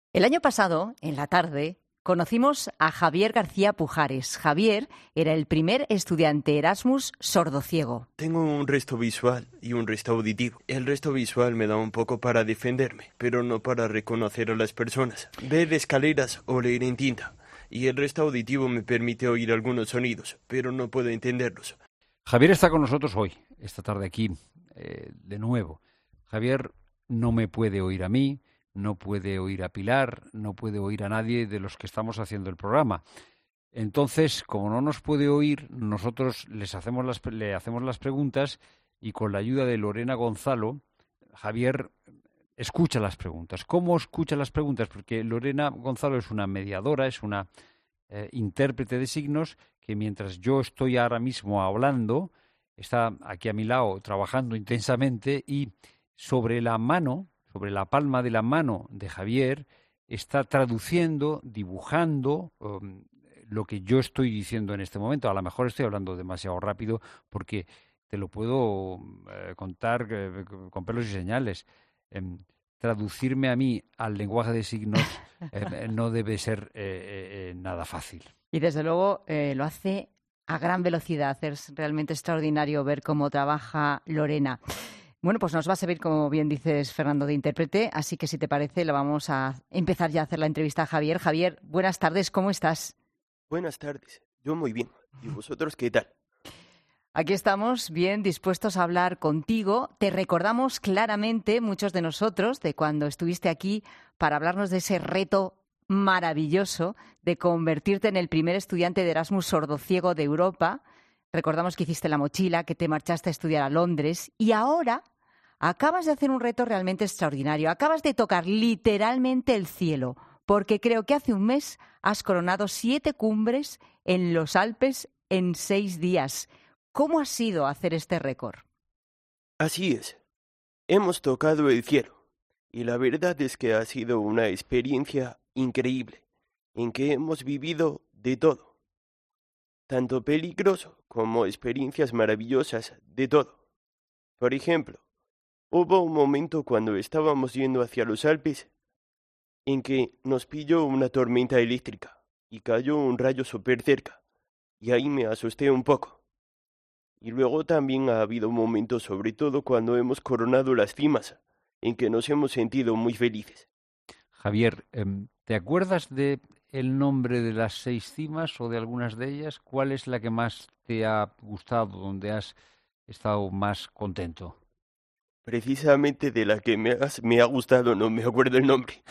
El año pasado, en la tarde, conocimos a Javier García Pujares. Javier era el primer estudiante Erasmus sordociego. Tengo un resto visual y un resto auditivo. El resto visual me da un poco para defenderme, pero no para reconocer a las personas, ver escaleras o leer en tinta. Y el resto auditivo me permite oír algunos sonidos, pero no puedo entenderlos. Javier está con nosotros hoy, esta tarde aquí, de nuevo. Javier no me puede oír a mí, no puede oír a Pilar, no puede oír a nadie de los que estamos haciendo el programa. Entonces, como no nos puede oír, nosotros le hacemos las preguntas y con la ayuda de Lorena Gonzalo, Javier escucha las preguntas. ¿Cómo escucha las preguntas? Porque Lorena Gonzalo es una mediadora, es una intérprete de signos que mientras yo estoy ahora mismo hablando, está aquí a mi lado trabajando intensamente y sobre la palma de la mano de Javier, está traduciendo, dibujando lo que yo estoy diciendo en este momento. A lo mejor estoy hablando demasiado rápido porque te lo puedo contar con pelos y señales. Traducirme a mí al lenguaje de signos no debe ser nada fácil. Y desde luego lo hace a gran velocidad. Es realmente extraordinario ver cómo trabaja Lorena. Bueno, pues nos va a servir, como bien dices, Fernando, de intérprete, así que si te parece, lo vamos a empezar ya a hacer la entrevista a Javier. Javier, buenas tardes, ¿cómo estás? Buenas tardes, yo muy bien. ¿Y vosotros qué tal? Aquí estamos bien dispuestos a hablar contigo. Te recordamos claramente, muchos de nosotros, de cuando estuviste aquí para hablarnos de ese reto maravilloso de convertirte en el primer estudiante de Erasmus sordociego de Europa. Recordamos que hiciste la mochila, que te marchaste a estudiar a Londres y ahora acabas de hacer un reto realmente extraordinario. Acabas de tocar literalmente el cielo, porque creo que hace un mes has coronado 7 cumbres en los Alpes en 6 días. ¿Cómo ha sido hacer este récord? Así es. Hemos tocado el cielo. Y la verdad es que ha sido una experiencia increíble, en que hemos vivido de todo. Tanto peligros como experiencias maravillosas, de todo. Por ejemplo, hubo un momento cuando estábamos yendo hacia los Alpes en que nos pilló una tormenta eléctrica y cayó un rayo súper cerca, y ahí me asusté un poco. Y luego también ha habido momentos, sobre todo cuando hemos coronado las cimas, en que nos hemos sentido muy felices. Javier, ¿te acuerdas de el nombre de las 6 cimas o de algunas de ellas? ¿Cuál es la que más te ha gustado, donde has estado más contento? Precisamente de la que me ha gustado, no me acuerdo el nombre.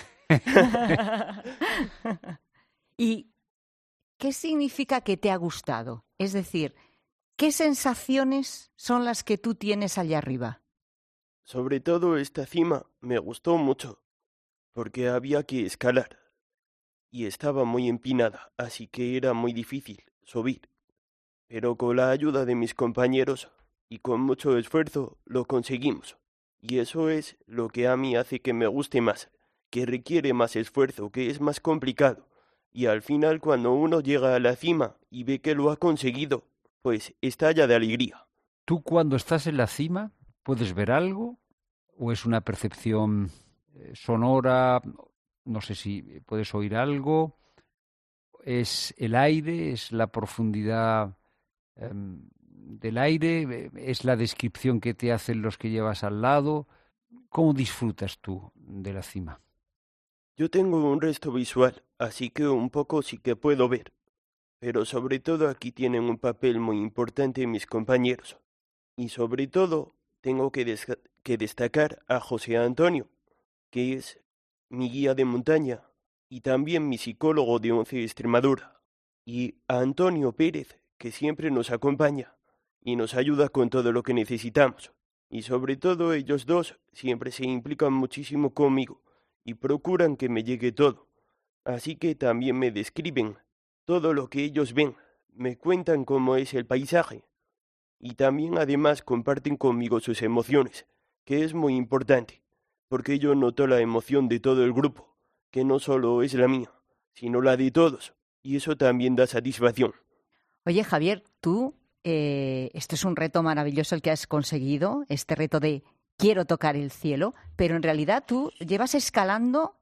¿Y qué significa que te ha gustado? Es decir, ¿qué sensaciones son las que tú tienes allá arriba? Sobre todo esta cima me gustó mucho, porque había que escalar, y estaba muy empinada, así que era muy difícil subir. Pero con la ayuda de mis compañeros y con mucho esfuerzo lo conseguimos. Y eso es lo que a mí hace que me guste más, que requiere más esfuerzo, que es más complicado. Y al final cuando uno llega a la cima y ve que lo ha conseguido, pues estalla de alegría. ¿Tú cuando estás en la cima puedes ver algo o es una percepción sonora? No sé si puedes oír algo. ¿Es el aire? ¿Es la profundidad del aire? ¿Es la descripción que te hacen los que llevas al lado? ¿Cómo disfrutas tú de la cima? Yo tengo un resto visual, así que un poco sí que puedo ver. Pero sobre todo aquí tienen un papel muy importante mis compañeros. Y sobre todo tengo que destacar a José Antonio, que es mi guía de montaña y también mi psicólogo de Once Extremadura, y a Antonio Pérez, que siempre nos acompaña y nos ayuda con todo lo que necesitamos. Y sobre todo ellos dos siempre se implican muchísimo conmigo y procuran que me llegue todo. Así que también me describen todo lo que ellos ven, me cuentan cómo es el paisaje y también además comparten conmigo sus emociones, que es muy importante, porque yo noto la emoción de todo el grupo, que no solo es la mía, sino la de todos, y eso también da satisfacción. Oye, Javier, tú, esto es un reto maravilloso el que has conseguido, este reto de quiero tocar el cielo, pero en realidad tú llevas escalando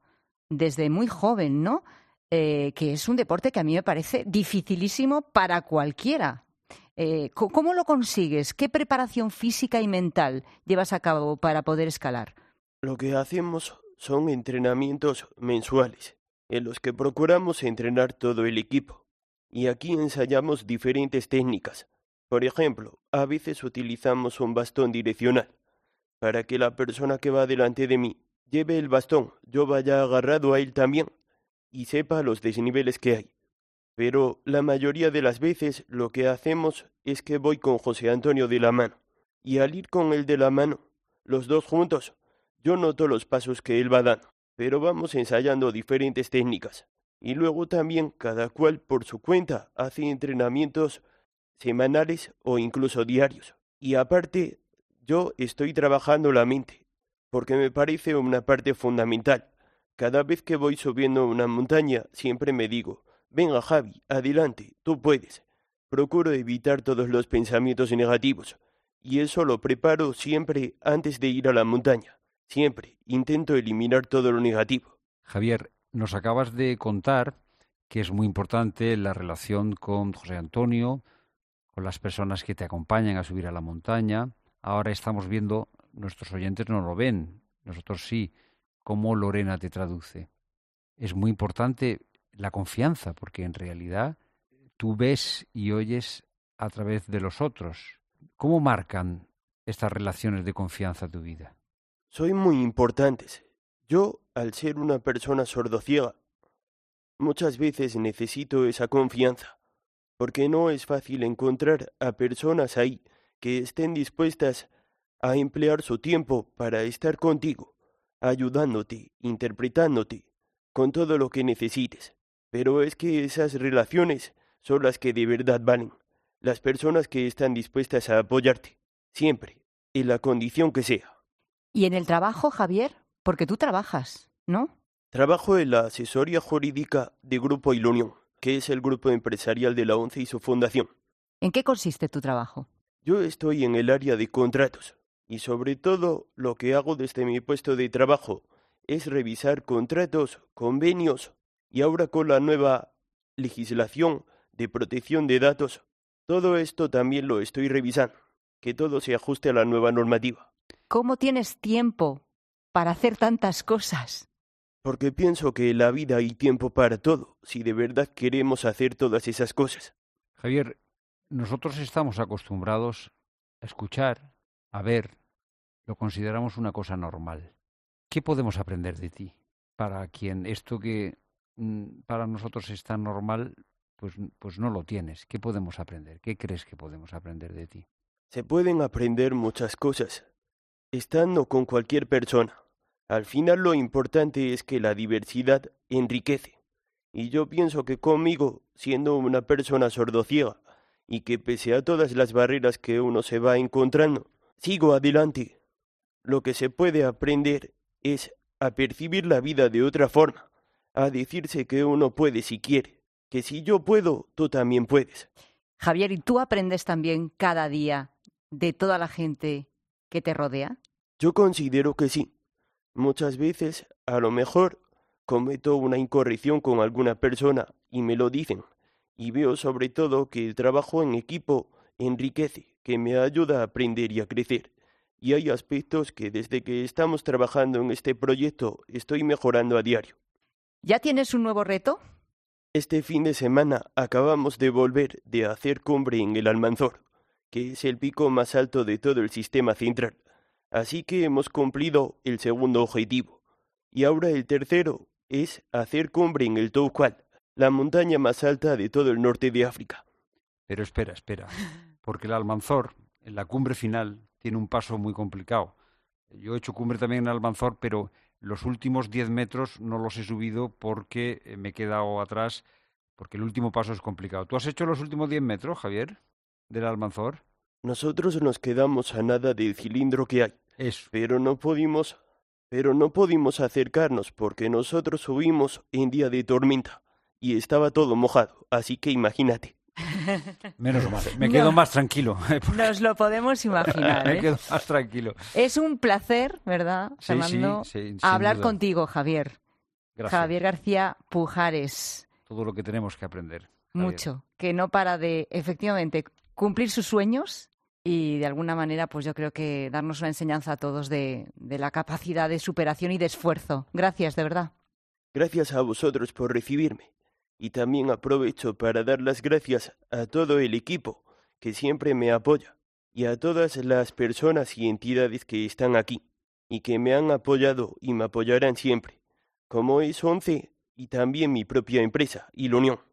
desde muy joven, ¿no? Que es un deporte que a mí me parece dificilísimo para cualquiera. ¿Cómo lo consigues? ¿Qué preparación física y mental llevas a cabo para poder escalar? Lo que hacemos son entrenamientos mensuales, en los que procuramos entrenar todo el equipo. Y aquí ensayamos diferentes técnicas. Por ejemplo, a veces utilizamos un bastón direccional, para que la persona que va delante de mí lleve el bastón, yo vaya agarrado a él también, y sepa los desniveles que hay. Pero la mayoría de las veces lo que hacemos es que voy con José Antonio de la mano, y al ir con él de la mano, los dos juntos, yo noto los pasos que él va dando, pero vamos ensayando diferentes técnicas. Y luego también cada cual por su cuenta hace entrenamientos semanales o incluso diarios. Y aparte, yo estoy trabajando la mente, porque me parece una parte fundamental. Cada vez que voy subiendo una montaña, siempre me digo, venga Javi, adelante, tú puedes. Procuro evitar todos los pensamientos negativos, y eso lo preparo siempre antes de ir a la montaña. Siempre intento eliminar todo lo negativo. Javier, nos acabas de contar que es muy importante la relación con José Antonio, con las personas que te acompañan a subir a la montaña. Ahora estamos viendo, nuestros oyentes no lo ven, nosotros sí, cómo Lorena te traduce. Es muy importante la confianza, porque en realidad tú ves y oyes a través de los otros. ¿Cómo marcan estas relaciones de confianza tu vida? Soy muy importantes. Yo, al ser una persona sordociega, muchas veces necesito esa confianza, porque no es fácil encontrar a personas ahí que estén dispuestas a emplear su tiempo para estar contigo, ayudándote, interpretándote, con todo lo que necesites. Pero es que esas relaciones son las que de verdad valen, las personas que están dispuestas a apoyarte, siempre, en la condición que sea. ¿Y en el trabajo, Javier? Porque tú trabajas, ¿no? Trabajo en la asesoría jurídica de Grupo Ilunión, que es el grupo empresarial de la ONCE y su fundación. ¿En qué consiste tu trabajo? Yo estoy en el área de contratos, y sobre todo lo que hago desde mi puesto de trabajo es revisar contratos, convenios, y ahora con la nueva legislación de protección de datos, todo esto también lo estoy revisando, que todo se ajuste a la nueva normativa. ¿Cómo tienes tiempo para hacer tantas cosas? Porque pienso que en la vida hay tiempo para todo, si de verdad queremos hacer todas esas cosas. Javier, nosotros estamos acostumbrados a escuchar, a ver, lo consideramos una cosa normal. ¿Qué podemos aprender de ti? Para quien esto que para nosotros es tan normal, pues no lo tienes. ¿Qué podemos aprender? ¿Qué crees que podemos aprender de ti? Se pueden aprender muchas cosas, estando con cualquier persona. Al final lo importante es que la diversidad enriquece. Y yo pienso que conmigo, siendo una persona sordociega, y que pese a todas las barreras que uno se va encontrando, sigo adelante. Lo que se puede aprender es a percibir la vida de otra forma, a decirse que uno puede si quiere, que si yo puedo, tú también puedes. Javier, ¿y tú aprendes también cada día de toda la gente que te rodea? Yo considero que sí. Muchas veces, a lo mejor, cometo una incorrección con alguna persona y me lo dicen, y veo sobre todo que el trabajo en equipo enriquece, que me ayuda a aprender y a crecer. Y hay aspectos que desde que estamos trabajando en este proyecto estoy mejorando a diario. ¿Ya tienes un nuevo reto? Este fin de semana acabamos de volver de hacer cumbre en el Almanzor, que es el pico más alto de todo el sistema central. Así que hemos cumplido el segundo objetivo. Y ahora el tercero es hacer cumbre en el Touqual, la montaña más alta de todo el norte de África. Pero espera, porque el Almanzor, en la cumbre final, tiene un paso muy complicado. Yo he hecho cumbre también en el Almanzor, pero los últimos 10 metros no los he subido porque me he quedado atrás, porque el último paso es complicado. ¿Tú has hecho los últimos 10 metros, Javier, del Almanzor? Nosotros nos quedamos a nada del cilindro que hay. Eso. Pero no pudimos acercarnos porque nosotros subimos en día de tormenta y estaba todo mojado, así que imagínate. Menos mal, me quedo más tranquilo. Nos lo podemos imaginar, ¿eh? Me quedo más tranquilo. Es un placer, ¿verdad, Fernando? Sí, sin hablar duda. contigo, Javier. Gracias. Javier García Pujares. Todo lo que tenemos que aprender. Javier. Mucho. Que no para de, efectivamente, cumplir sus sueños y, de alguna manera, pues yo creo que darnos una enseñanza a todos de la capacidad de superación y de esfuerzo. Gracias, de verdad. Gracias a vosotros por recibirme. Y también aprovecho para dar las gracias a todo el equipo que siempre me apoya y a todas las personas y entidades que están aquí y que me han apoyado y me apoyarán siempre, como es ONCE y también mi propia empresa, y la Unión.